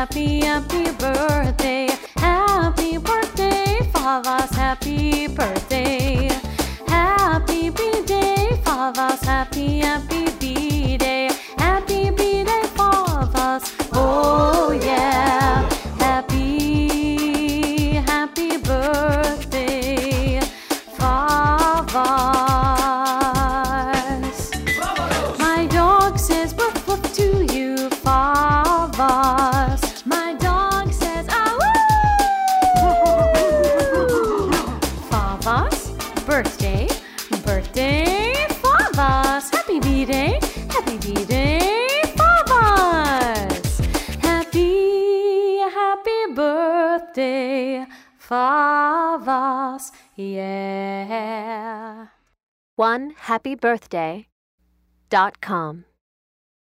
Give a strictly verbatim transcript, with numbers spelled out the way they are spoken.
happy, happy birthday. Happy birthday, Favas, happy birthday. Happy B-Day, Favas, happy, happy B-Day. Happy B-Day, Favas, oh yeah. Happy, happy birthday, Favas. My dog says woof woof to you, Favas. My dog says ah woo. Favas, birthday, birthday, Favas. Happy B-Day, happy B-Day, Favas. Happy, happy birthday, Favas, yeah. one happy birthday dot com